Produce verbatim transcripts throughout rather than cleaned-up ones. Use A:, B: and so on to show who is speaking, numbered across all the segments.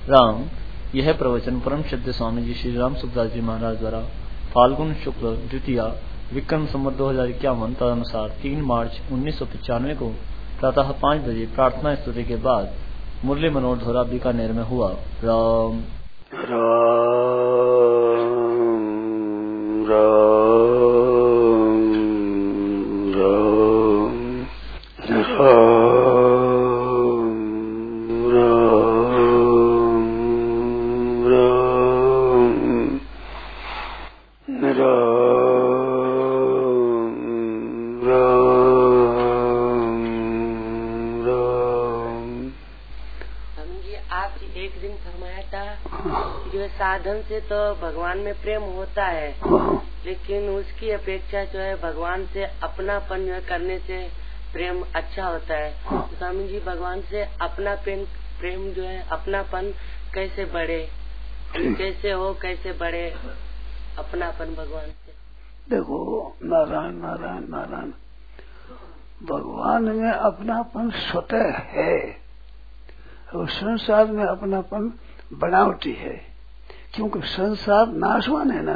A: राम। यह प्रवचन परम श्रद्धेय स्वामी जी श्री राम सुखदास जी महाराज द्वारा फाल्गुन शुक्ल द्वितीया विक्रम संवत दो हजार इक्यावन तदनुसार तीन मार्च उन्नीस सौ पचानवे को प्रातः पाँच बजे प्रार्थना स्तुति के बाद मुरली मनोहर धोरा बीकानेर में हुआ। राम
B: राम राम
C: साधन से तो भगवान में प्रेम होता है, लेकिन उसकी अपेक्षा जो है भगवान से अपनापन करने से प्रेम अच्छा होता है। तो स्वामी जी भगवान से अपना प्रेम प्रेम जो है अपनापन कैसे बढ़े, कैसे हो, कैसे बढ़े अपनापन भगवान से?
B: देखो, नारायण नारायण नारायण, भगवान में अपनापन स्वतः है और संसार में अपनापन बनावटी है, क्योंकि संसार नाशवान है ना।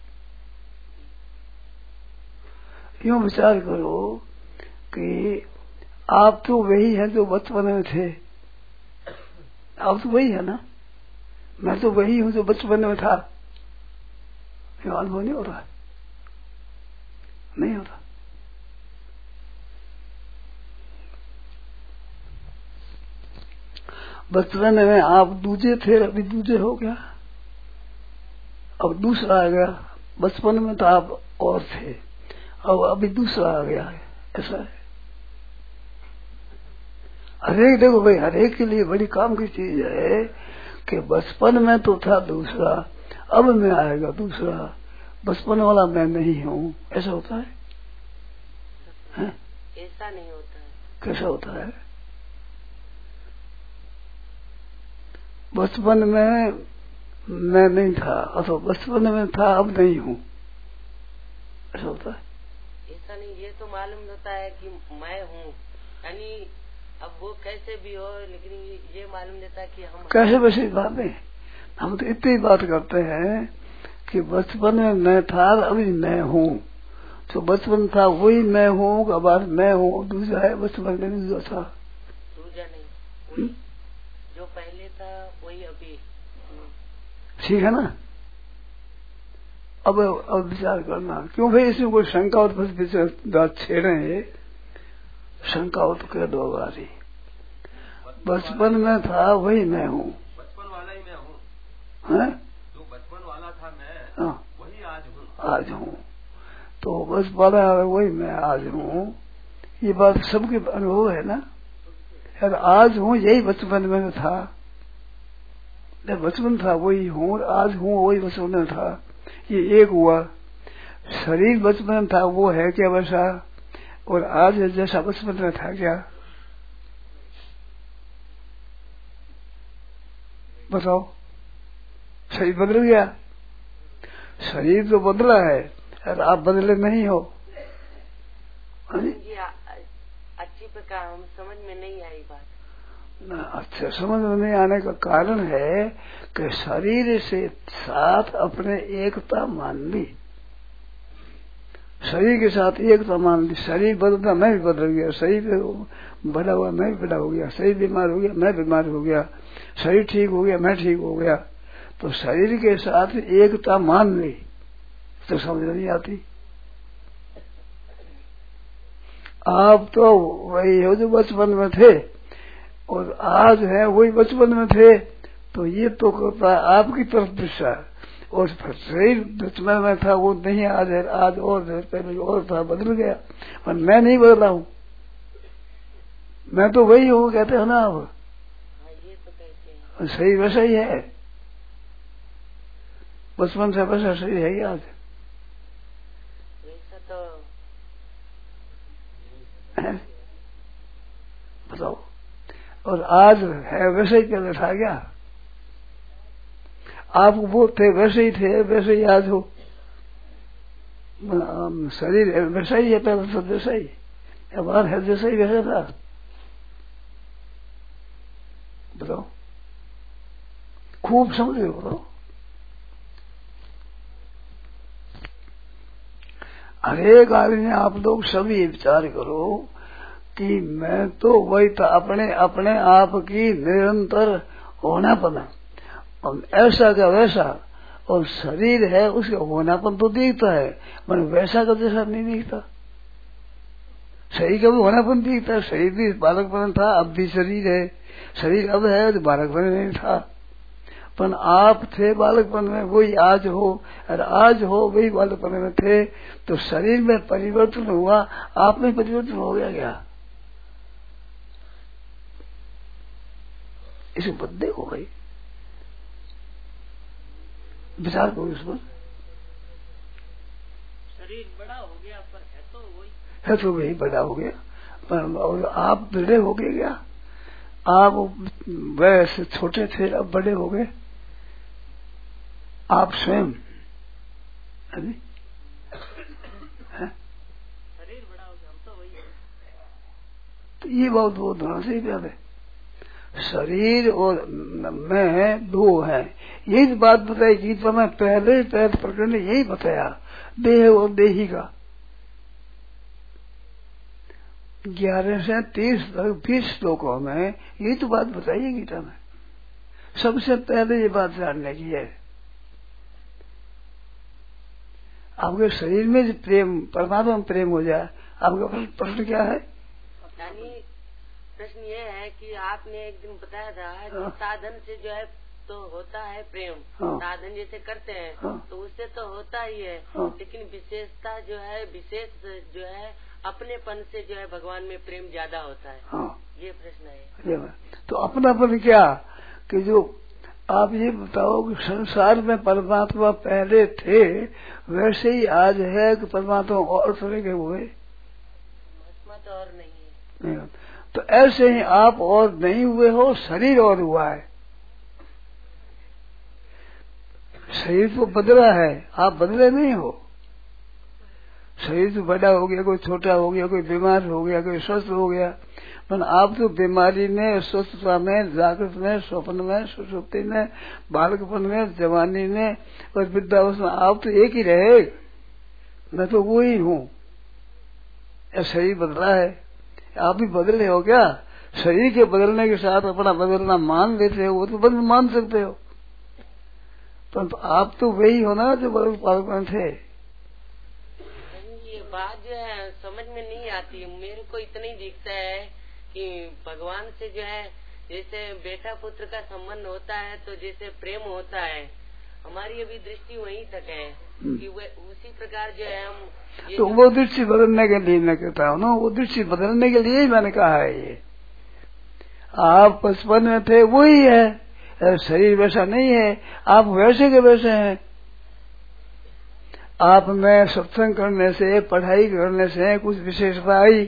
B: यूं विचार करो कि आप तो वही है जो बचपन में थे, आप तो वही है ना। मैं तो वही हूं जो बचपन में था। ये अनुभव नहीं हो रहा, नहीं हो रहा। बचपन में आप दूजे थे, अभी दूजे हो गया, अब दूसरा आ गया। बचपन में तो आप और थे, अब अभी दूसरा आ गया है, ऐसा है। हरेक देखो भाई, हरेक के लिए बड़ी काम की चीज है कि बचपन में तो था दूसरा, अब में आएगा दूसरा। बचपन वाला मैं नहीं हूँ, ऐसा होता है, है?
C: ऐसा नहीं होता है।
B: कैसा होता है? बचपन में मैं नहीं था, अथवा बचपन में था अब नहीं हूँ, ऐसा होता है।
C: ऐसा नहीं, ये तो मालूम होता है कि मैं हूँ, यानी अब वो कैसे भी हो, लेकिन ये मालूम देता है कि हम
B: कैसे वैसे बात नहीं। हम तो इतनी बात करते हैं कि बचपन में मैं था अभी मैं हूँ। तो बचपन था वही मैं हूँ, अब आज मैं हूँ, दूसरा है बचपन में दूसरा था,
C: दूसरा नहीं, वही जो पहले था वही अभी।
B: ठीक है ना। अब अब विचार करना, क्यों भाई इसमें कोई शंका हो तो बात छेड़े, शंका हो तो कह दो बारी। बचपन में था वही मैं हूँ,
D: बचपन वाला ही मैं हूँ,
B: जो
D: बचपन वाला था मैं,
B: हाँ,
D: वही आज हूँ,
B: आज हूँ। तो बचपन वही मैं आज हूँ, ये बात सबके अनुभव है ना। यार आज हूँ यही बचपन में था, बचपन था वही हूँ, आज हूँ वही बचपन में था, ये एक हुआ। शरीर बचपन में था वो है क्या वैसा, और आज जैसा बचपन में था क्या? बताओ, शरीर बदल गया? शरीर तो बदला है, और आप बदले नहीं हो।
C: अच्छी प्रकार हम समझ में नहीं आई बात
B: ना। अच्छा, समझ में नहीं आने का कारण है कि शरीर से साथ अपने एकता मान ली, शरीर के साथ एकता मान ली। शरीर बदलता, मैं भी बदल गया, शरीर बड़ा हुआ मैं भी बड़ा हो गया, शरीर बीमार हो गया मैं बीमार हो गया, शरीर ठीक हो गया मैं ठीक हो गया। तो शरीर के साथ एकता मान ली तो समझ नहीं आती। आप तो वही हो जो बचपन में थे, और आज है वही बचपन में थे, तो ये तो करता है आपकी तरफ दिशा। और शरीर बचपन में था वो नहीं आज है, आज और है, पहले और था, बदल गया। पर मैं नहीं बदला हूँ, मैं तो वही हूँ, कहते हैं ना आप।
C: ये तो कहते हैं
B: सही वैसा ही है, बचपन से वैसा सही है आज,
C: वैसा तो
B: बताओ। और आज है वैसे ही पहले था क्या? आप वो थे वैसे ही थे, वैसे ही आज हो। शरीर है वैसा ही है, पहले सब वैसा ही, अब आज है जैसा ही वैसा था। बताओ, खूब समझ लो। हरेक आदमी आप लोग सभी विचार करो कि मैं तो वही था, अपने अपने आप की निरंतर होनापन, और ऐसा का वैसा, और शरीर है उसका होनापन तो दिखता है, पर वैसा का जैसा नहीं दिखता। शरीर का भी होनापन दिखता है, शरीर भी बालकपन था, अब भी शरीर है, शरीर अब है तो बालकपन नहीं था। पर आप थे बालकपन में, वही आज हो, और आज हो वही बालकपन में थे, तो शरीर में परिवर्तन हुआ, आप में परिवर्तन हो गया क्या? इसे बदले हो गई, विचार करो इस पर।
C: शरीर बड़ा हो गया पर है तो वही,
B: है तो वही बड़ा हो गया, पर आप बड़े हो गए क्या? आप वैसे छोटे थे अब बड़े हो गए, आप स्वयं अभी
C: शरीर बड़ा हो गया, हम तो वही है।
B: तो ये बहुत बहुत ध्यान से याद है, शरीर और मैं दो है, यही बात बताई गीता में पहले पहले प्रकरण ने यही बताया, देह और देही का। ग्यारह से तीस तक बीस श्लोकों में यही तो बात बताई है गीता में। सबसे पहले ये बात जानने की है, आपके शरीर में जो प्रेम, परमात्मा में प्रेम हो जाए, आपका प्रश्न क्या है?
C: प्रश्न ये है कि आपने एक दिन बताया था कि साधन से जो है तो होता है प्रेम,
B: हाँ।
C: साधन जैसे करते हैं
B: हाँ।
C: तो उससे तो होता ही है,
B: हाँ।
C: लेकिन विशेषता जो है, विशेष जो है अपनेपन से जो है भगवान में प्रेम ज्यादा होता है।
B: हाँ।
C: ये प्रश्न है।
B: ये तो अपनापन क्या कि जो आप ये बताओ कि संसार में परमात्मा पहले थे, वैसे ही आज है कि परमात्मा और तरह के हुए?
C: महात्मा तो और नहीं है।
B: तो ऐसे ही आप और नहीं हुए हो, शरीर और हुआ है। शरीर तो बदला है, आप बदले नहीं हो। शरीर तो बड़ा हो गया, कोई छोटा हो गया, कोई बीमार हो गया, कोई स्वस्थ हो गया, पर आप तो बीमारी में, स्वस्थता में, जागृत में, स्वप्न में, सुषुप्ति में, बालकपन में, जवानी में और वृद्धावस्था में आप तो एक ही रहे। मैं तो वो ही हूँ। शरीर बदला है, आप भी बदले हो क्या? शरीर के बदलने के साथ अपना बदलना मान लेते हो, वो तो बदल मान सकते हो, परंतु तो आप तो वही हो ना जो बालकपन थे।
C: ये बात जो है समझ में नहीं आती। मेरे को इतना ही दिखता है कि भगवान से जो है जैसे बेटा पुत्र का संबंध होता है, तो जैसे प्रेम होता है, हमारी अभी दृष्टि वहीं तक है कि वो उसी प्रकार जो है हम।
B: तो वो दृष्टि बदलने के लिए मैं कहता हूँ ना, वो दृष्टि बदलने के लिए ही मैंने कहा है। ये आप बचपन में थे वही है, शरीर वैसा नहीं है, आप वैसे के वैसे हैं। आप में सत्संग करने से, पढ़ाई करने से कुछ विशेषता आई,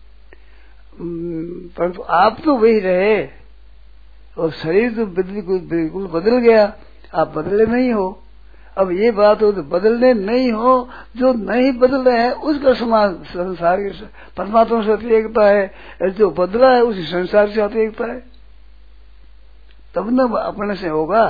B: परंतु आप तो वही रहे, और शरीर तो बिल्कुल बदल गया, आप बदले नहीं हो। अब ये बात हो तो बदलने नहीं हो, जो नहीं बदले हैं उसका समाज संसार के परमात्मा से अति एकता है, जो बदला है उसी संसार से अति एकता है, तब न अपने से होगा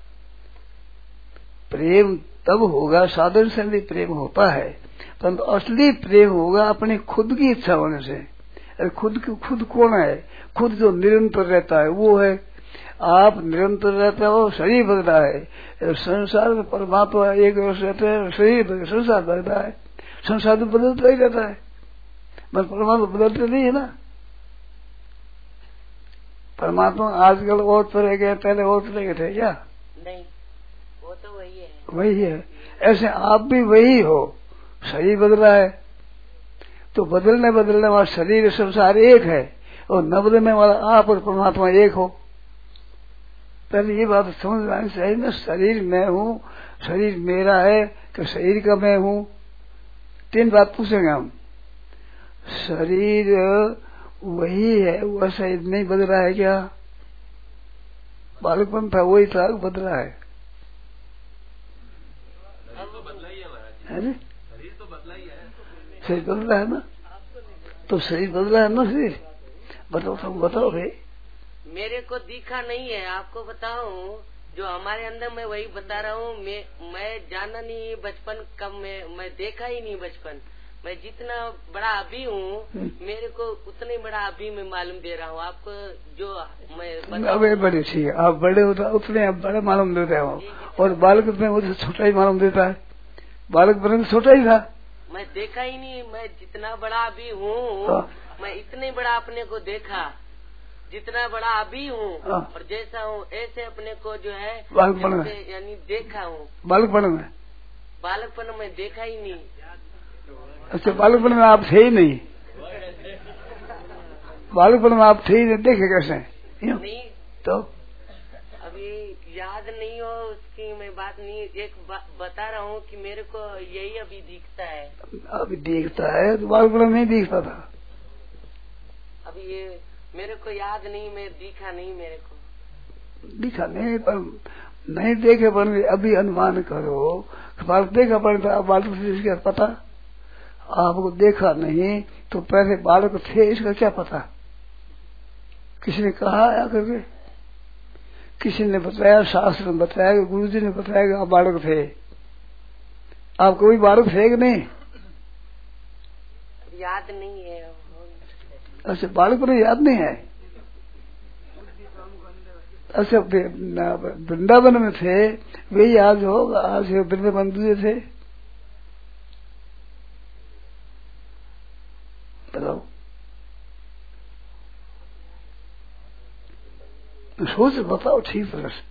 B: प्रेम। तब होगा, साधन से भी प्रेम होता है, परंतु असली प्रेम होगा अपनी खुद की इच्छा होने से। अरे खुद खुद कौन है? खुद जो निरंतर रहता है वो है। आप निरंतर रहते हो, शरीर बदला है। संसार में परमात्मा एक वर्ष रहते हैं, शरीर संसार बदलता है, संसार तो बदलता ही रहता है, पर परमात्मा बदलते नहीं है ना। परमात्मा आजकल और तरह के, पहले और तरह के थे क्या?
C: नहीं, वो तो वही है।
B: वही है। ऐसे आप भी वही हो, शरीर बदला है, तो बदलने बदलने वाला शरीर संसार एक है, और न बदलने वाला आप और परमात्मा एक हो। पहले ये बात समझ आनी चाहिए ना, शरीर मैं हूँ, शरीर मेरा है कि शरीर का मैं हूँ। तीन बात पूछेंगे हम। शरीर वही है, वैसा नहीं बदला है क्या? बालकपन था वही था, बदला है?
D: तो बदला ही है महाराज,
B: है
D: शरीर तो बदला ही है।
B: शरीर बदला है ना, तो शरीर बदला है ना। शरीर बताओ, तुम बताओ भाई।
C: मेरे को दिखा नहीं है, आपको बताऊं जो हमारे अंदर, मैं वही बता रहा हूँ। मैं मैं जाना नहीं बचपन कब, मैं मैं देखा ही नहीं बचपन। मैं जितना बड़ा अभी हूँ मेरे को उतना बड़ा अभी मैं मालूम दे रहा हूँ आपको। जो मैं
B: अब बड़े ठीक है, आप बड़े होता उतने आप बड़े मालूम देते हो, और बालक में वो छोटा ही मालूम देता है। बालक बने तो छोटा ही था।
C: मैं देखा ही नहीं। मैं जितना बड़ा अभी हूँ मैं इतने बड़ा अपने को देखा, जितना बड़ा अभी हूँ और जैसा हूँ ऐसे अपने को जो है
B: बालकपन में
C: यानी देखा हूँ।
B: बालकपन में
C: बालकपन में देखा ही नहीं।
B: अच्छा, बालकपन में आप थे ही नहीं। बालकपन में आप थे ही नहीं, देखे कैसे
C: नहीं?
B: तो
C: अभी याद नहीं हो उसकी मैं बात नहीं, एक बा, बता रहा हूँ कि मेरे को यही अभी दिखता है।
B: अभी दिखता है तो बालकपन में नहीं दिखता था।
C: अभी ये मेरे को याद नहीं, मैं दिखा नहीं, मेरे को
B: दिखा नहीं, पर नहीं देखे पर अभी अनुमान करो बालक देखा पर आप बालक से इसका पता, आपको देखा नहीं तो पहले बालक थे इसका क्या पता? किसी ने कहा या करके, किसी ने बताया, शास्त्र ने बताया, गुरु जी ने बताया कि आप बालक थे। आप कोई बालक थे कि नहीं?
C: याद नहीं है।
B: अच्छा, बालक को याद नहीं है। अच्छा, वृंदावन में थे वही आज हो, आज वृंदावन दूसरे थे, बताओ। सोच बताओ ठीक तरह से।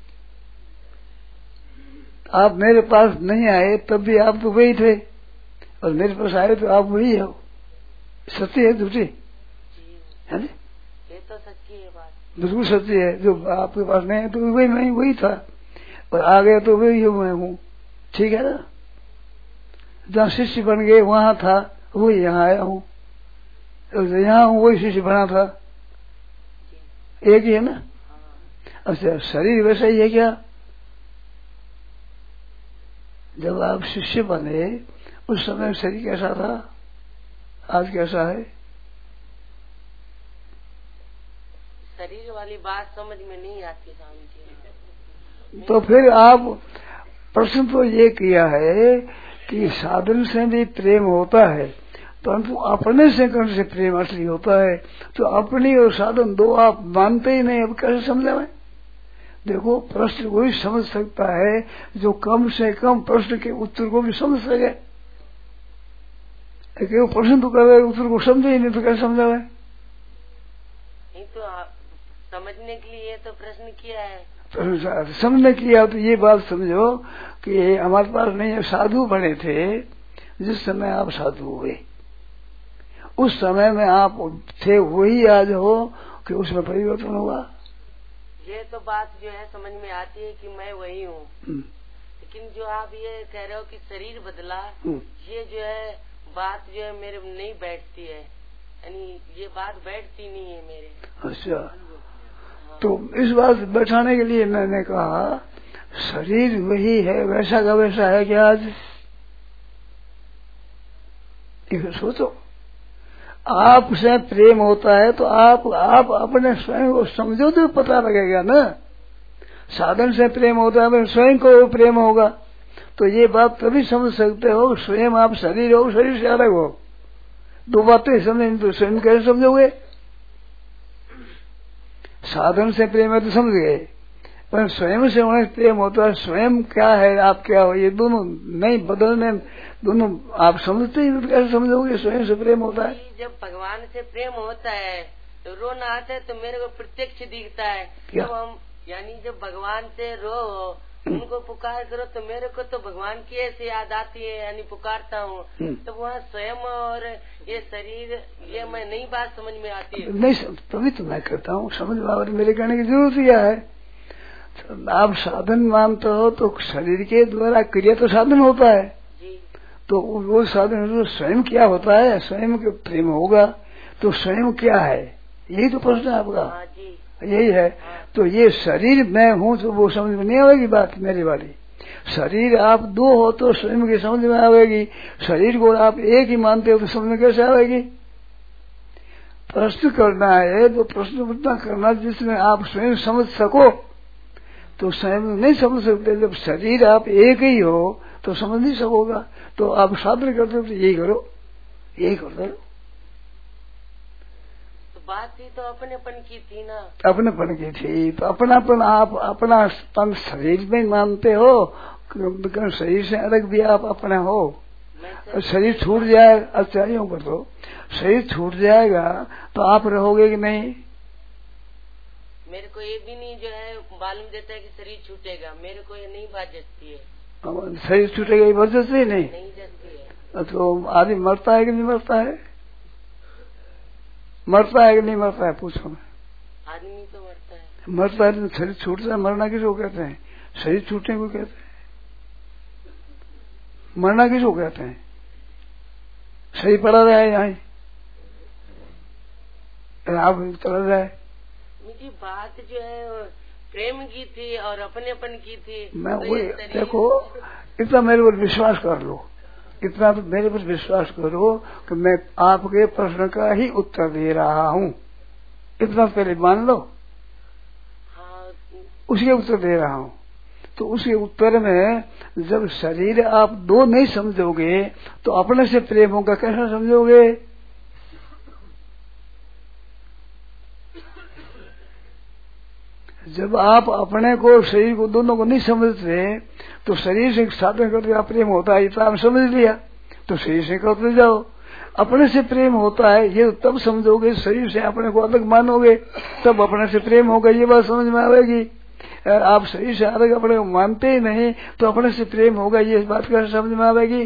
B: आप मेरे पास नहीं आए तब भी आप तो वही थे, और मेरे पास आए तो आप वही हो। सत्य है झूठी है?
C: ये तो सच्ची है बात,
B: बिल्कुल सच्ची है। जो आपके पास नहीं है तो वही नहीं, वही था, और आ गया तो वही मैं हूँ। ठीक है ना? जहाँ शिष्य बन गए वहां था, वही यहाँ आया हूँ, यहाँ हूँ वही शिष्य बना था, एक ही है ना? अच्छा, शरीर वैसा ही है क्या? जब आप शिष्य बने उस समय शरीर कैसा था, आज कैसा है?
C: शरीर वाली बात समझ में नहीं आती स्वामी जी।
B: तो फिर आप प्रश्न तो ये किया है कि साधन से भी प्रेम होता है, परंतु अपने से कौन से प्रेम असली होता है? तो अपनी और साधन दो आप मानते ही नहीं, अब कैसे समझा मैं? देखो, प्रश्न वही समझ सकता है जो कम से कम प्रश्न के उत्तर को भी समझ सके। वो प्रश्न तो कर रहे उत्तर को समझे ही नहीं तो कैसे समझा मैं?
C: नहीं तो समझने के लिए तो प्रश्न किया है।
B: तो समझने किया तो ये बात समझो कि हमारे पास नहीं, साधु बने थे जिस समय आप साधु हुए, उस समय में आप थे वही आज हो कि उसमें परिवर्तन होगा।
C: ये तो बात जो है समझ में आती है कि मैं वही हूँ, लेकिन जो आप ये कह रहे हो कि शरीर बदला, ये जो है बात जो है मेरे नहीं बैठती है, यानी ये बात बैठती नहीं है मेरे। अच्छा, हाँ। तो इस बात बैठाने के लिए मैंने कहा शरीर वही है, वैसा का वैसा है क्या आज? सोचो, आपसे प्रेम होता है तो आप आप अपने स्वयं को समझो तो पता लगेगा ना। साधन से प्रेम होता है स्वयं को प्रेम होगा तो ये बात तभी समझ सकते हो, स्वयं आप शरीर हो, शरीर से अलग हो। दो बातें समझें तो स्वयं कैसे समझोगे? साधन से प्रेम है तो समझ गए, पर स्वयं से उन्हें प्रेम होता है, स्वयं क्या है आप क्या हो, ये दोनों नहीं बदलने, दोनों आप समझते ही तो कैसे समझोगे स्वयं से प्रेम होता है? जब भगवान से प्रेम होता है तो रोना आता है तो मेरे को प्रत्यक्ष दिखता है। जब हम यानी जब भगवान से रो उनको पुकार करो तो मेरे को तो भगवान की ऐसी याद आती है, यानी पुकारता हूँ तो वहाँ स्वयं और ये शरीर ये मैं नई बात समझ में आती है।
B: नहीं, तभी तो मैं करता हूँ समझ बाबा, मेरे कहने की जरूरत क्या है? आप साधन मानते हो तो शरीर के द्वारा क्रिया तो साधन होता है
C: जी। तो
B: वो साधन स्वयं क्या होता है? स्वयं के प्रेम होगा तो स्वयं क्या है, यही तो प्रश्न है आपका।
C: हाँ जी,
B: यही है। हाँ। तो ये शरीर मैं हूँ तो वो समझ में नहीं आएगी बात मेरी वाली। शरीर आप दो हो तो स्वयं की समझ में आएगी, शरीर को आप एक ही मानते हो तो समझ में कैसे आएगी? प्रश्न करना है तो प्रश्न उतना करना जिसमें आप स्वयं समझ सको, तो स्वयं नहीं समझ सकते। जब शरीर आप एक ही हो तो समझ नहीं सकोगा। तो आप साधन करते हो तो यही करो, यही करते हो।
C: बात ही तो अपनेपन की थी ना,
B: अपनेपन की थी। तो अपनापन आप अपनापन शरीर में मानते हो, शरीर से अलग भी आप अपना हो। शरीर छूट जाए, अच्छा यूं कर दो, शरीर छूट जाएगा तो आप रहोगे कि नहीं?
C: मेरे को ये भी नहीं जो है मालूम देता है कि शरीर छूटेगा, मेरे को ये नहीं बात जचती है।
B: शरीर छूटेगा ये बात जचती ही नहीं,
C: नहीं जचती है।
B: तो आदमी मरता है कि नहीं मरता है? मरता है कि नहीं मरता है पूछो मैं।
C: आदमी तो मरता है।
B: मरता है तो शरीर छूट जाए, मरना किसको कहते हैं? शरीर छूटने को कहते हैं। मरना किसको कहते हैं? शरीर पड़ा रहा है यहाँ आप चला जाए।
C: मुझे बात जो है प्रेम की थी और अपनेपन की थी।
B: मैं
C: तो
B: वही
C: शरीर...
B: देखो, इतना मेरे पर विश्वास कर लो, इतना तो मेरे पर विश्वास करो कि मैं आपके प्रश्न का ही उत्तर दे रहा हूँ। इतना पहले मान लो।
C: हाँ,
B: उसके उत्तर दे रहा हूँ। तो उसके उत्तर में जब शरीर आप दो नहीं समझोगे तो अपने से प्रेम होगा कैसा समझोगे? जब आप अपने को शरीर को दोनों को नहीं समझते तो शरीर से साधन करके आप प्रेम होता है, इतना समझ लिया तो शरीर से करते जाओ। अपने से प्रेम होता है ये तब समझोगे, शरीर से अपने को अलग मानोगे तब अपने से प्रेम होगा, ये बात समझ में आएगी। आप शरीर से अलग अपने को मानते ही नहीं तो अपने से प्रेम होगा, ये बात कैसे समझ में आएगी?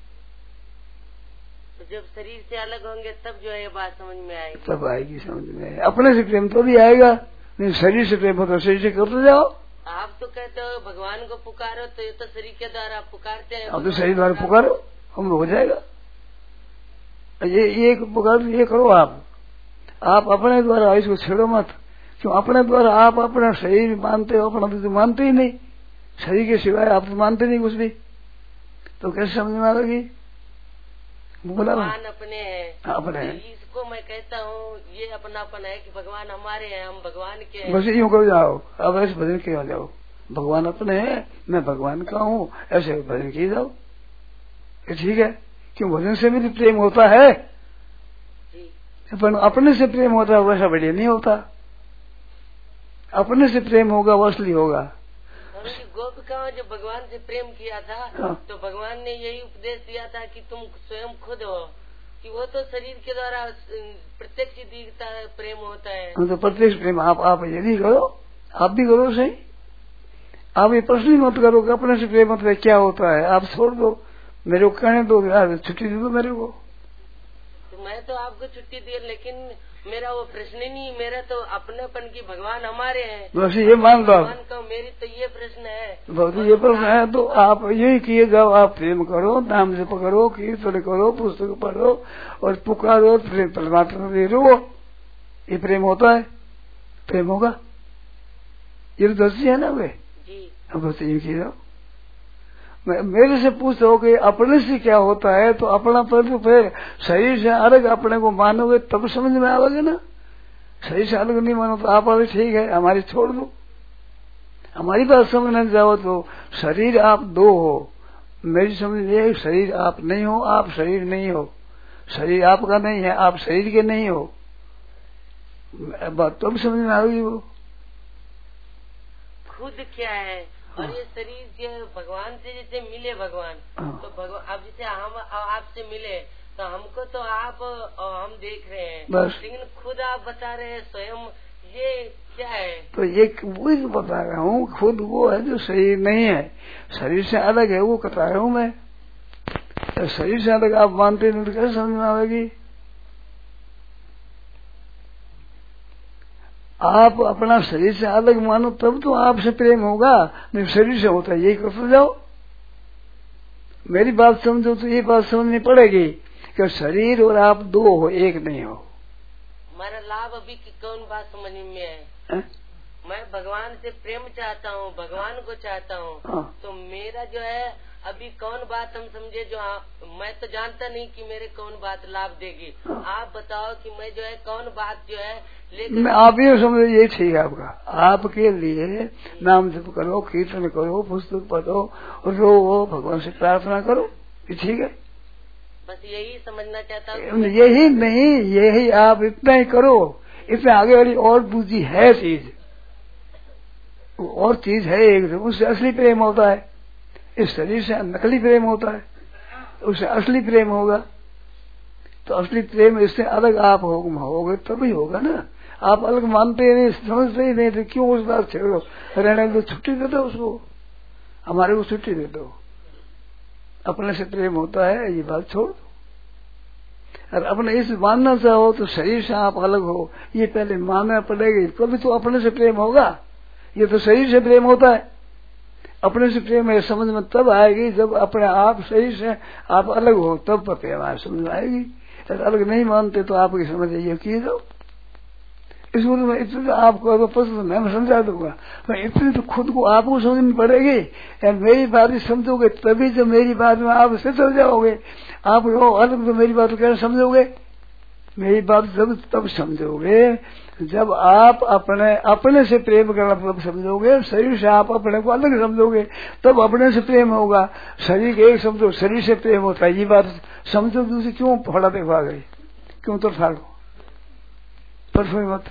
C: तो जब शरीर से अलग होंगे तब जो है ये बात समझ में आएगी।
B: तब आएगी समझ में। अपने से प्रेम तो भी आएगा, नहीं शरीर से प्रेम हो तो शरीर से करते जाओ।
C: आप तो कहते हो भगवान को पुकारो, तो ये तो शरीर के द्वारा पुकारते हैं।
B: अब तो शरीर द्वारा पुकारो, हम हो जाएगा। ये ये पुकार ये करो आप आप अपने द्वारा इसको छेड़ो मत। क्यों अपने द्वारा? आप अपना शरीर मानते हो, अपना तो मानते ही नहीं। शरीर के सिवाय आप तो मानते नहीं कुछ भी, तो कैसे समझ में आएगी? बोला
C: भगवान अपने हैं,
B: अपने हैं।
C: इसको मैं कहता हूँ ये अपनापन है कि भगवान हमारे हैं, हम भगवान के हैं।
B: बस यूँ कर जाओ, अब ऐसे भजन किया जाओ, भगवान अपने हैं मैं भगवान का हूँ, ऐसे भजन किए जाओ। ठीक है, क्यों भजन से भी प्रेम होता है
C: जी।
B: पर अपने से प्रेम होता है वैसा बढ़िया नहीं होता। अपने से प्रेम होगा वो असली होगा।
C: गोपिकाओं जब भगवान से प्रेम किया था
B: हाँ।
C: तो भगवान ने यही उपदेश दिया था कि तुम स्वयं खुद हो, कि वो तो शरीर के द्वारा प्रत्यक्ष दिखता है प्रेम होता है।
B: तो प्रत्यक्ष प्रेम आप आप ये नहीं करो, आप भी करो सही। आप ये प्रश्न ही मत करो कि अपने से प्रेम मतलब क्या होता है। आप छोड़ दो, मेरे को कहने दो, छुट्टी दे दो मेरे को।
C: तो मैं तो आपको छुट्टी दी, लेकिन मेरा वो प्रश्न ही नहीं, मेरा तो अपनेपन की भगवान हमारे हैं,
B: बस ये मान लो।
C: भगवान का मेरी तो ये प्रश्न है।
B: बहुत ये प्रश्न है तो आप यही किए जाओ, आप प्रेम करो, नाम जप करो, कीर्तन करो, पुस्तक पढ़ो और पुकारो, प्रेम परमात्मा दे रो। ये प्रेम होता है, प्रेम होगा। ये तो दस्ती है ना वे जी। अब बस ये किए जाओ। मेरे से पूछो कि अपने से क्या होता है, तो अपना पर फिर शरीर से अलग अपने को मानोगे तब समझ में आओगे ना। शरीर से अलग नहीं मानो तो आप वाले ठीक है, हमारी छोड़ दो। हमारी बात समझने जाओ तो शरीर आप दो हो, मेरी समझ ये शरीर आप नहीं हो, आप शरीर नहीं हो, शरीर आपका नहीं है, आप शरीर के नहीं हो। बात तब समझ में आओगी वो
C: खुद क्या है। और ये शरीर जो भगवान से जैसे मिले भगवान, तो भगवान अब जैसे हम आपसे मिले तो हमको तो आप हम देख रहे हैं, लेकिन खुद आप बता रहे हैं स्वयं, ये क्या है? तो
B: ये वही तो बता रहा हूँ, खुद वो है जो शरीर नहीं है, शरीर से अलग है, वो बता रहा हूँ मैं। तो शरीर से अलग आप मानते नहीं तो कैसे समझ में आएगी? आप अपना शरीर से अलग मानो तब तो आपसे प्रेम होगा, नहीं शरीर से होता है यही करते जाओ। मेरी बात समझो तो ये बात समझनी पड़ेगी कि शरीर और आप दो हो, एक नहीं हो।
C: हमारा लाभ अभी की कौन बात समझ में है, है? मैं भगवान से प्रेम चाहता हूँ, भगवान को चाहता हूँ, तो मेरा जो है अभी कौन बात हम समझे जो आ, मैं तो जानता नहीं कि मेरे कौन बात लाभ देगी। आप बताओ कि मैं जो है कौन बात जो है लेकिन
B: आप ये समझो, ये ठीक है आपका। आपके लिए नाम जप करो, कीर्तन करो, पुस्तक पढ़ो, रो, भगवान से प्रार्थना करो, ये ठीक है।
C: बस यही समझना चाहता हूँ।
B: यही नहीं, यही आप इतना ही करो। इसमें आगे वाली और दूसरी है चीज, और चीज है एक, उससे असली प्रेम होता है। इस शरीर से नकली प्रेम होता है, उससे असली प्रेम होगा। तो असली प्रेम इससे अलग आप होगे तभी होगा ना। आप अलग मानते ही नहीं, समझते ही नहीं, तो क्यों उस बात छेड़ो? रहने दो, छुट्टी दे दो उसको, हमारे को छुट्टी दे दो। अपने से प्रेम होता है, ये बात छोड़ दो। और अपने इस मानना चाहो तो शरीर से आप अलग हो, ये पहले मानना पड़ेगा, कभी तो अपने से प्रेम होगा। ये तो शरीर से प्रेम होता है। अपने से प्रेम है समझ में तब आएगी जब अपने आप शरीर से आप अलग हो, तब प्रेम आए समझ में आएगी। अगर अलग नहीं मानते तो आपकी समझ ये किए जाओ। इसको तो मैं इतने आपको तो पसंद मैं समझा दूंगा, मैं इतनी तो खुद को आपको समझनी पड़ेगी। यार मेरी बात ही समझोगे तभी तो मेरी बात में आप से चल जाओगे। आप हो अलग तो मेरी बात को कैसे समझोगे? मेरी बात जब तब समझोगे जब आप अपने अपने से प्रेम करना तब समझोगे। शरीर से आप अपने को अलग समझोगे तब अपने से प्रेम होगा। शरीर के एक समझो, शरीर से प्रेम होता है, ये बात समझो। दूसरी क्यों फड़ा देखा गई, क्यों तो फाड़ो परसों मत।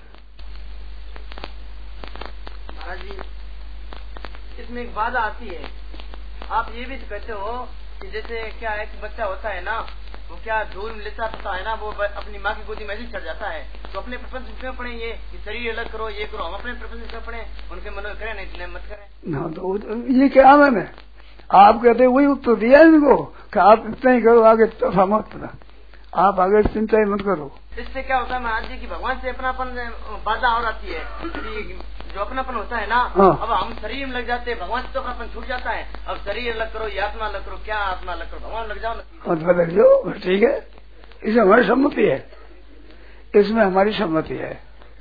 E: इसमें एक बाधा आती है। आप ये भी तो कहते हो कि जैसे क्या है कि बच्चा होता है ना, वो क्या धूल लेता पता है ना, वो अपनी माँ की गोदी में ऐसे चढ़ जाता है। तो अपने प्रपंच क्यों पढ़े ये कि शरीर अलग करो, ये करो? हम अपने प्रपंच क्यों पढ़े? उनके मन में करें, नहीं मत करें
B: ना। तो ये क्या मैंने आप कहते वही उत्तर दिया इनको कि आप इतना ही करो, आगे तफा मत ना, आप आगे चिंता ही मत करो।
E: इससे क्या होता है महाराज जी की भगवान से अपनापन बाधा और आती है कि जो अपनापन होता है ना, अब हम शरीर में लग जाते हैं, भगवान से तो अपनापन छूट जाता है। अब शरीर अलग करो, ये आत्मा अलग करो, क्या आत्मा अलग करो, भगवान लग जाओ ना,
B: लग जाओ, ठीक है। इसमें हमारी सम्मति है, इसमें हमारी सम्मति है।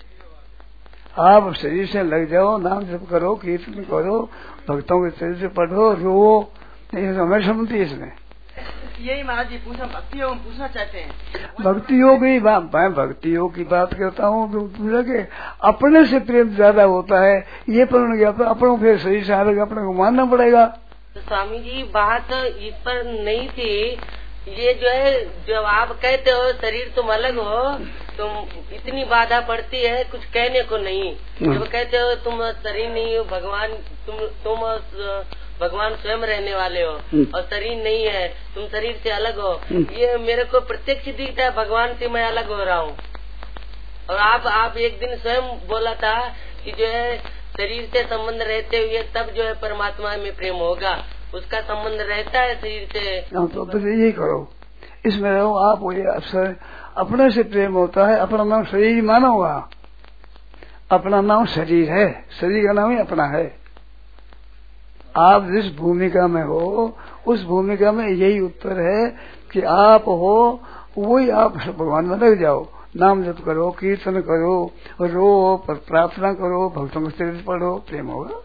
B: आप शरीर से लग जाओ, नाम जप करो, कीर्तन करो, भक्तों के शरीर से पढ़ो, रो, हमारी सम्मति है इसमें।
E: यही महाराज जी पूछा, भक्ति योग पूछना चाहते हैं।
B: भक्ति योग की बात, मैं भक्ति योग की बात करता हूँ। पूछा कि अपने से प्रेम ज्यादा होता है, ये पर गया अपनों फिर शरीर से अलग अपने को मानना पड़ेगा।
C: तो स्वामी जी बात इस पर नहीं थी, ये जो है जब आप कहते हो शरीर तुम अलग हो तो इतनी बाधा पड़ती है, कुछ कहने को नहीं। जब कहते हो तुम शरीर नहीं हो, भगवान तुम तुम भगवान स्वयं रहने वाले हो और शरीर नहीं है, तुम शरीर से अलग हो, ये मेरे को प्रत्यक्ष दिखता है, भगवान से मैं अलग हो रहा हूँ। और आप आप एक दिन स्वयं बोला था कि जो है शरीर से संबंध रहते हुए तब जो है परमात्मा में प्रेम होगा, उसका संबंध रहता है शरीर से।
B: तो बस यही करो, इसमें रहो आप। वही अवसर अपने से प्रेम होता है, अपना नाम शरीर माना हुआ, अपना नाम शरीर है, शरीर का नाम ही अपना है। आप जिस भूमिका में हो उस भूमिका में यही उत्तर है कि आप हो वही आप भगवान में लग जाओ। नाम जप करो, कीर्तन करो, रो, पर प्रार्थना करो, भक्तों को चरित्र पढ़ो, प्रेम होगा।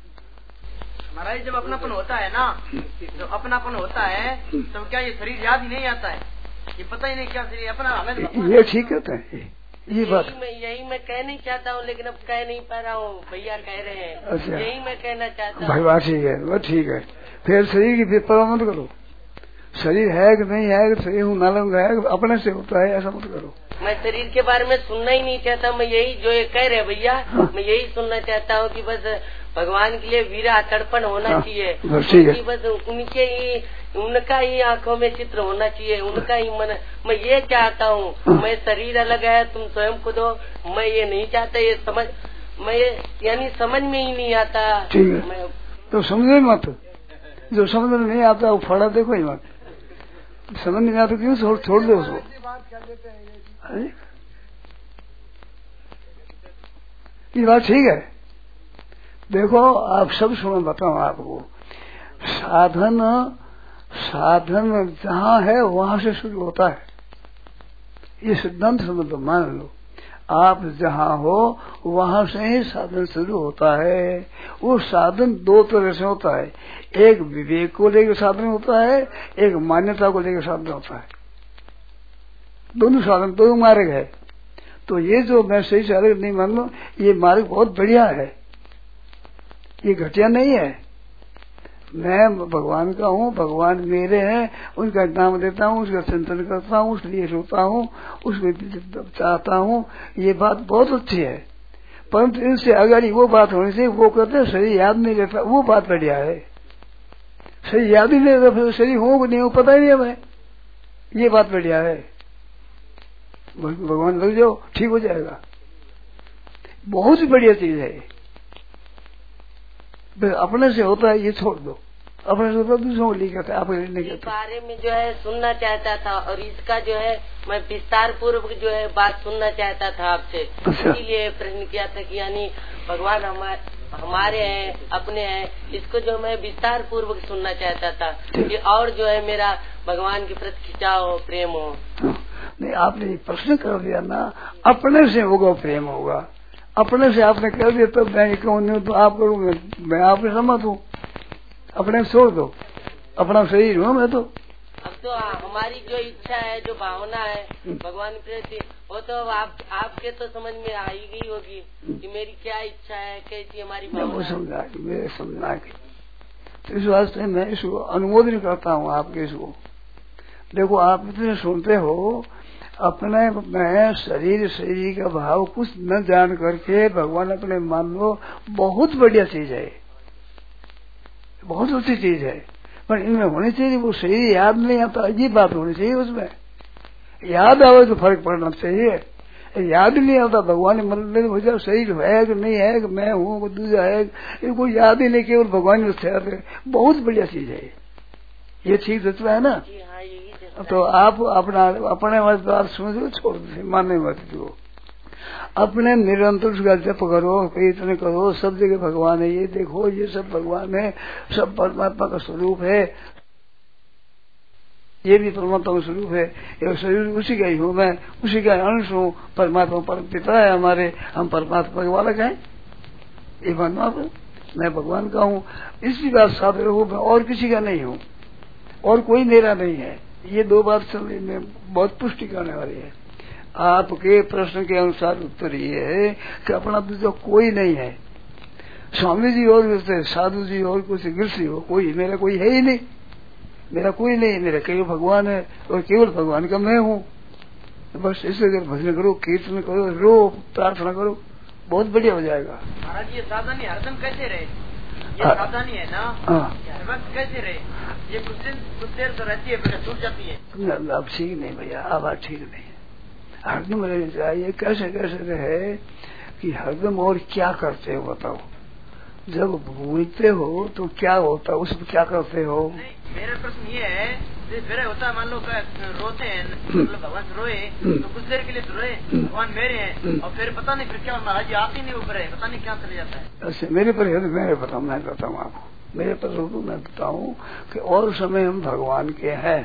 E: महाराज जब अपनापन होता है ना, जब अपनापन होता है तब क्या ये शरीर याद ही नहीं आता है, ये पता ही नहीं क्या शरीर अपना हमें।
B: ये ठीक कहते हैं, ये बात
C: यही मैं यही मैं कह नहीं चाहता हूँ, लेकिन अब कह नहीं पा रहा हूँ, भैया कह रहे हैं।
B: अच्छा।
C: यही मैं कहना चाहता हूँ।
B: भाई बात ठीक है, वो ठीक है। फिर शरीर की फिर परवाह मत करो, शरीर है कि नहीं है, शरीर हूँ नालंग है, अपने से होता है, ऐसा मत करो।
C: मैं शरीर के बारे में सुनना ही नहीं चाहता। मैं यही जो ये कह रहे भैया, हाँ। मैं यही सुनना चाहता हूँ कि बस भगवान के लिए वीरा तड़पण होना हाँ। चाहिए, उनकी बस उनके ही उनका ही आंखों में चित्र होना चाहिए, उनका ही मन। मैं ये चाहता हूँ, हाँ। मैं शरीर अलग है, तुम स्वयं खुद हो, मैं ये नहीं चाहता। ये समझ मैं यानी समझ में ही नहीं आता।
B: मैं तो समझे मत, जो समझ में नहीं आता वो फड़ा देखो ही मत। समझ नहीं आता क्यों छोड़ छोड़ दो उसको। ये बात ठीक है। देखो आप सब सुनो, बताओ आपको, साधन साधन जहाँ है वहां से शुरू होता है, ये सिद्धांत समझ लो, मान लो। आप जहाँ हो वहाँ से ही साधन शुरू होता है। वो साधन दो तरह से होता है, एक विवेक को लेकर साधन होता है, एक मान्यता को लेकर साधन होता है। दोनों साधन, दोनों मार्ग है। तो ये जो मैं सही सारे नहीं मान लो, ये मार्ग बहुत बढ़िया है, ये घटिया नहीं है। मैं भगवान का हूँ, भगवान मेरे हैं, उनका नाम देता हूँ, उसका चिंतन करता हूँ, उसके लिए रोता हूँ, उसको चाहता हूँ, ये बात बहुत अच्छी है। परंतु इनसे अगर वो बात होनी चाहिए, वो कहते सही याद नहीं रहता, वो बात बढ़िया है। सही याद ही नहीं रहता, फिर सही हो नहीं हो पता ही नहीं हमें, ये बात बढ़िया है। भगवान लग जाओ, ठीक हो जाएगा, बहुत ही बढ़िया चीज है। अपने से होता है ये छोड़ दो, अपने से होता है दूसरों को नहीं कहते, आप नहीं कहते।
C: इस बारे में जो है सुनना चाहता था, और इसका जो है मैं विस्तार पूर्वक जो है बात सुनना चाहता था आपसे, इसीलिए प्रश्न किया था कि यानी भगवान हमारे हमारे हैं, अपने हैं, इसको जो मैं विस्तार पूर्वक सुनना चाहता था कि और जो है मेरा भगवान के प्रति खिंचाव प्रेम हो।
B: नहीं, आपने प्रश्न कर दिया ना, अपने से होगा प्रेम होगा, अपने से आपने कर दिया तो मैं कहूँ नहीं तो आप करूँ, मैं आपने समझ हूँ, अपने छोड़ दो, अपना शरीर हूँ मैं तो।
C: अब तो हमारी जो इच्छा है, जो भावना है भगवान के प्रति, वो तो आप आपके तो समझ में आ ही गई होगी कि मेरी क्या इच्छा है, कैसी हमारी भावना।
B: वो समझा कि मेरे समझा के, तो इस वास्ते मैं इसको अनुमोदन करता हूँ आपके इसको। देखो आप इतने सुनते हो, अपने में शरीर शरीर का भाव कुछ न जान करके भगवान अपने मान लो, बहुत बढ़िया चीज है, बहुत अच्छी चीज है। पर इनमें होनी चाहिए, वो शरीर याद नहीं आता, ये बात होनी चाहिए। उसमें याद आवे तो फर्क पड़ना चाहिए, याद नहीं आता भगवान मंदिर हो जाए, शरीर है कि नहीं है, कि मैं हूँ कि दूसरा है, इनको याद ही नहीं, केवल भगवान में बहुत बढ़िया चीज है ये। ठीक जचता है ना? तो आप अपना अपने बात सुनो, छोड़ दो, माने मत दो, अपने निरंतर उसका जप करो, कीर्तन करो, सब जगह भगवान है, ये देखो ये सब भगवान है, सब परमात्मा का स्वरूप है, ये भी परमात्मा का स्वरूप है, ये शरीर उसी का ही हूँ, मैं उसी का अंश हूँ, परमात्मा परम पिता है हमारे, हम परमात्मा के बालक हैं, ये मानो आप, मैं भगवान का हूँ, इसी बात साथ रहो, मैं और किसी का नहीं हूँ, और कोई मेरा नहीं है। ये दो बात समझ में बहुत पुष्टि करने वाली है। आपके प्रश्न के अनुसार उत्तर ये है कि अपना दूसरा कोई नहीं है, स्वामी जी और साधु जी और कुछ ऋषि हो, कोई मेरा कोई है ही नहीं, मेरा कोई नहीं, मेरा केवल भगवान है, और केवल भगवान का मैं हूँ। बस इसे अगर भजन करो, कीर्तन करो, रो, प्रार्थना करो, बहुत बढ़िया हो जाएगा।
E: महाराज ये सावधानी हरदम कैसे रहे, ये सावधानी है ना, हर वक्त कैसे रहे, ये कुछ दिन कुछ देर तो रहती है, फिर छूट जाती है।
B: अब ठीक नहीं भैया, अब बात ठीक नहीं, हरदम रहना चाहिए। कैसे कैसे रहे कि हरदम, और क्या करते हो बताओ, जब भूलते हो तो क्या होता है, उसमें क्या करते हो?
E: नहीं, मेरा प्रश्न ये है, फिर होता है मान लो रोते हैं, मतलब भगवान से रोए तो कुछ देर के लिए तो रोए, भगवान मेरे हैं, और फिर पता नहीं फिर क्या महाराज जी आप ही नहीं ऊपर है, पता नहीं क्या चले जाता है।
B: अच्छा, मेरे पर है तो मैं बताऊँ, मैं बताऊँ आपको, मेरे पर हो तो मैं बताऊँ कि और समय हम भगवान के हैं।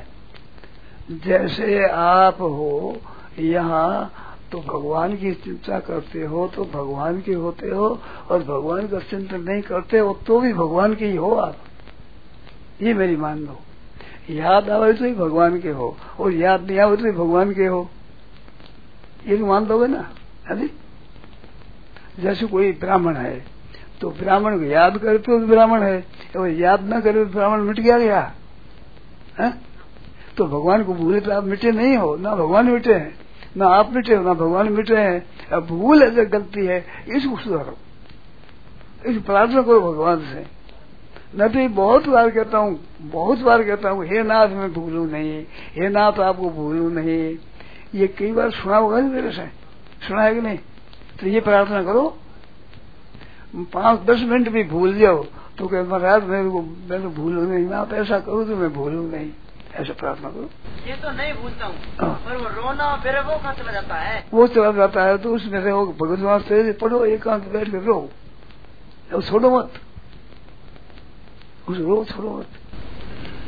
B: जैसे आप हो यहाँ तो भगवान की चिंता करते हो तो भगवान के होते हो, और भगवान का चिंतन नहीं करते हो तो भी भगवान के ही हो आप, ये मेरी मान लो। याद आवे तो ही भगवान के हो, और याद नहीं आवे तो ही भगवान के हो, ये तो मान दोगे ना? है? जैसे कोई ब्राह्मण है तो ब्राह्मण को याद करते हो तो ब्राह्मण है, और याद न करे तो ब्राह्मण मिट गया गया है? तो भगवान को भूले तो आप मिटे नहीं हो, ना भगवान मिटे हैं, ना आप मिटे हो, ना भगवान मिटे हैं। अब भूल है, गलती है, इसको सुधारो, इस प्रार्थना करो भगवान से। मैं तो बहुत बार कहता हूँ, बहुत बार कहता हूँ, हे नाथ मैं भूलू नहीं, हे नाथ आपको भूलू नहीं, ये कई बार सुना होगा मेरे से, सुना है कि नहीं? तो ये प्रार्थना करो, पांच दस मिनट भी भूल जाओ तो कह महाराज मेरे को, मैं तो भूलू नहीं, मैं आप ऐसा करूँ तो मैं भूलू नहीं, ऐसा प्रार्थना करो।
E: ये तो नहीं भूलता हूँ, पर वो रोना फिर वो कहाँ चला जाता है,
B: वो चला जाता है, तो उसमें से वो भगवान से पढ़ो, एकांत बैठ कर रो, छोड़ो मत, उस रो छोड़ो मत।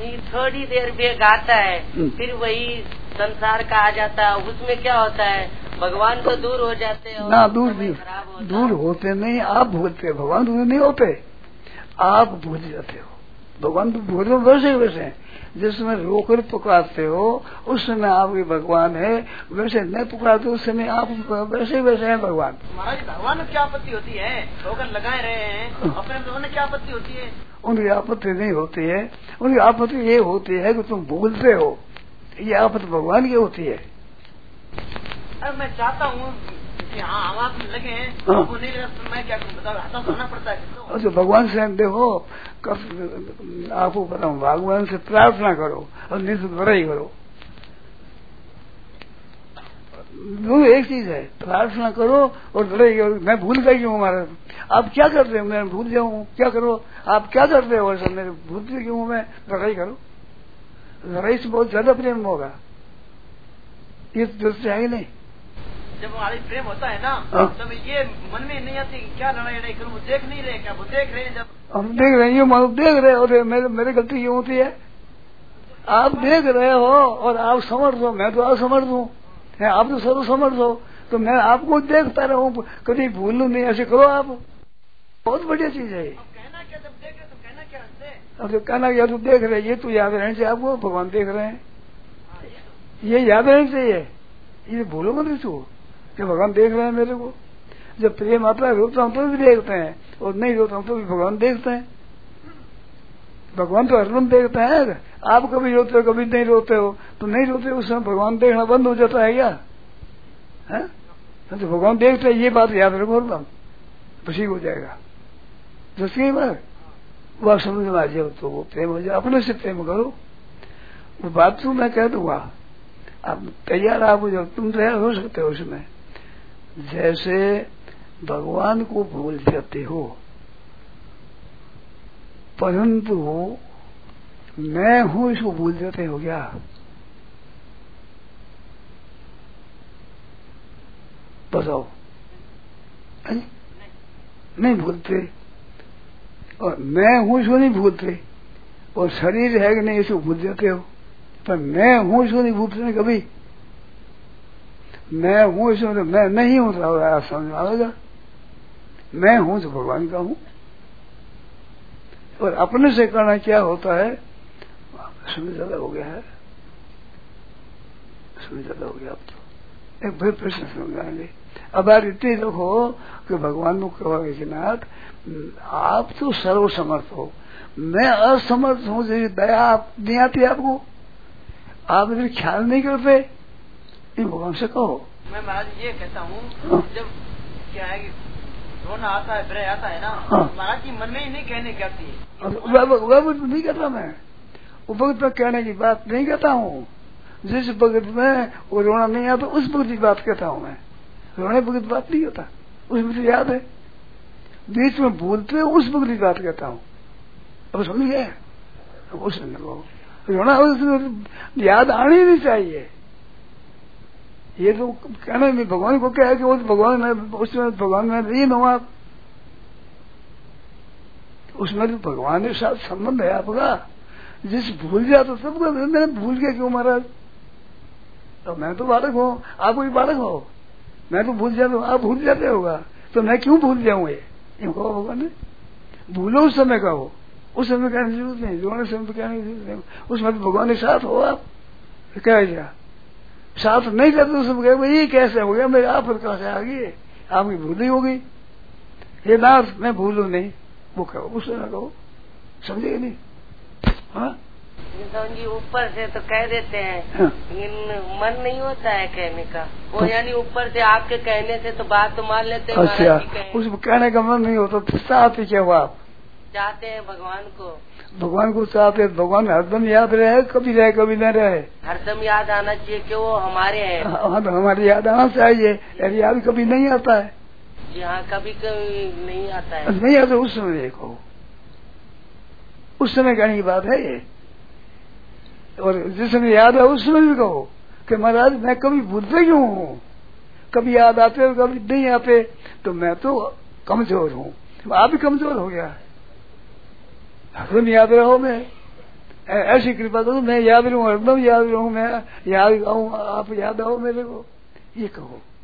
C: थोड़ी देर में गाता है, फिर वही संसार का आ जाता है, उसमें क्या होता है भगवान तो दूर हो जाते हैं।
B: ना दूर नहीं, दूर होते नहीं, आप भूलते, भगवान दूर नहीं होते, आप भूल जाते हो। भगवान तो भूल वैसे वैसे हैं, जिस समय रोकर पुकारते हो उस समय आपके भगवान है, वैसे न पुकारते उस समय आप वैसे वैसे हैं भगवान।
E: महाराज भगवान को क्या आपत्ति होती है, रोकर लगाए रहे हैं अपने तो उन्हें क्या आपत्ति होती है?
B: उनकी आपत्ति नहीं होती है, उनकी आपत्ति ये होती है कि तुम भूलते हो, ये आपत्ति भगवान की होती है।
E: अरे मैं चाहता हूँ हाँ हम आप लगे हैं, वो नहीं लगा तो मैं क्या करूँ बताओ, हाथा सोना पड़ता है।
B: तो भगवान से देखो, कब आपको बताऊँ, भगवान से प्रार्थना करो और निश्चित बड़ाई करो, दो एक चीज है, प्रार्थना करो और लड़ाई करो। मैं भूल गई हूँ, हमारा आप क्या करते हो, मैं भूल जाऊँ क्या करो, आप क्या करते हो, ऐसा मेरे भूलते क्यों, मैं लड़ाई करो, लड़ाई से बहुत ज्यादा प्रेम होगा, ये तो है ही नहीं।
E: जब हमारी प्रेम होता है ना तब ये मन में नहीं आती क्या लड़ाई लड़ाई करूँ, वो देख नहीं रहे क्या, वो देख रहे हैं, जब
B: हम देख रहे हैं, मतलब देख रहे हो, मेरे मेरी गलती क्यों होती है, आप देख रहे हो और आप समझ दो, मैं तो आप समझ दू, आप तो सर्व समझ दो, तो मैं आपको देखता रहूं, कभी भूलू नहीं, ऐसे करो आप, बहुत बढ़िया चीज है।
E: कहना क्या, जब देख रहे तो कहना क्या हंसते,
B: अब तो कहना क्या, तो देख रहे, ये तो याद रहने चाहिए आपको, भगवान देख रहे हैं, ये याद रहने चाहिए, ये भूलो मत तू कि भगवान देख रहे हैं मेरे को। जब प्रेम आता है रोता हूँ तो भी देखते हैं, और नहीं रोता हूँ तो भी भगवान देखते हैं। भगवान तो हरदम देखते हैं, आप कभी रोते हो कभी नहीं रोते हो, तो नहीं रोते उस समय भगवान देखना बंद हो जाता है क्या है? तो भगवान देखते हैं, ये बात याद रखो एकदम, खुशी हो जाएगा। दूसरी बार वह समझ में आ जाओ तो वो प्रेम हो जाए, अपने से प्रेम करो, वो बात तो मैं कह दूंगा, आप तैयार, आप जब तुम तैयार हो सकते हो उसमें। जैसे भगवान को भूल जाते हो, परंतु मैं हूं इसको भूल जाते हो क्या? बताओ, नहीं भूलते, और मैं हूं इसको नहीं भूलते, और शरीर है कि नहीं इसको भूल जाते हो, पर मैं हूं इसको नहीं भूलते कभी, मैं हूं इसमें तो मैं नहीं हूं, तो आप समझ आएगा, मैं हूं तो भगवान का हूं। और अपने से करना क्या होता है, समझ ज्यादा हो गया है, समझ ज्यादा हो गया। अब तो एक भाई प्रश्न समझ आएंगे, अब यार इतनी रखो कि भगवान को कहोगे कि नाथ आप तो सर्वसमर्थ हो, मैं असमर्थ हूं, जैसे दया आप नहीं आती आपको, आप इधर ख्याल नहीं करते, इन भगवान से कहो।
E: मैं महाराज ये कहता हूँ, जब क्या है कि रोना आता है, ब्रह आता है ना,
B: हाँ।
E: महाराज की मन में ही नहीं कहने की आती है,
B: वह नहीं कहता मैं, वो भगत में कहने की बात नहीं कहता हूँ, जिस भगत में वो रोना नहीं आता उस भगत की बात कहता हूँ मैं, रोने भगत बात नहीं होता, उसमें तो याद है, बीच में भूलते उस भगत की बात कहता हूँ। अब समझ गए, उसमें रोना उसमें याद आनी नहीं चाहिए, ये तो कहना भी भगवान को क्या है कि वो भगवान में, उसमें भगवान में लीन हो आप, उसमें तो भगवान के साथ संबंध है आपका, जिस भूल जाता तो सबको मैंने भूल गया क्यों महाराज, तो मैं तो बालक हूँ, आप कोई बालक हो, मैं तो भूल जाता हूँ, आप भूल जाते होगा, तो मैं क्यों भूल जाऊँ, ये कहो भगवान ने, भूलो उस समय कहो, उस समय कहने की जरूरत नहीं, रोने समय कहने की जरूरत नहीं, उसमें तो भगवान के साथ हो आप, क्या है साथ नहीं करते उसमें कहे ये कैसे हो गया, मेरे आप कहाँ से आ गई, आपकी भूल ही हो गई, ये नाथ मैं भूलू नहीं, वो कहो, उससे ना कहो, समझेगा नहीं। हाँ
C: जी ऊपर से तो कह देते हैं,
B: हाँ।
C: लेकिन मन नहीं होता है कहने का, वो तो, यानी ऊपर से आपके कहने से तो बात तो मान लेते हैं।
B: अच्छा, उस कहने का मन नहीं होता तो चाहते क्या हो आप?
C: चाहते हैं भगवान को,
B: भगवान को चाहते, भगवान हरदम याद रहे, कभी रहे कभी न रहे,
C: हरदम याद आना चाहिए कि वो हमारे हैं।
B: हाँ तो हमारी याद आना चाहिए, यदि याद कभी नहीं आता है,
C: जी हाँ, कभी कभी नहीं आता है,
B: नहीं आता उस समय देखो, उस समय कहने की बात है ये, और जिस समय याद है उस समय भी कहो कि महाराज मैं कभी भूलते क्यों हूँ, कभी याद आते और कभी नहीं आते, तो मैं तो कमजोर हूँ, आप भी कमजोर हो गया, हरदम याद रहो, मैं ऐसी कृपा करो मैं याद रहूं, हरदम याद रहूं, मैं याद आऊं, आप याद आओ मेरे को, ये कहो।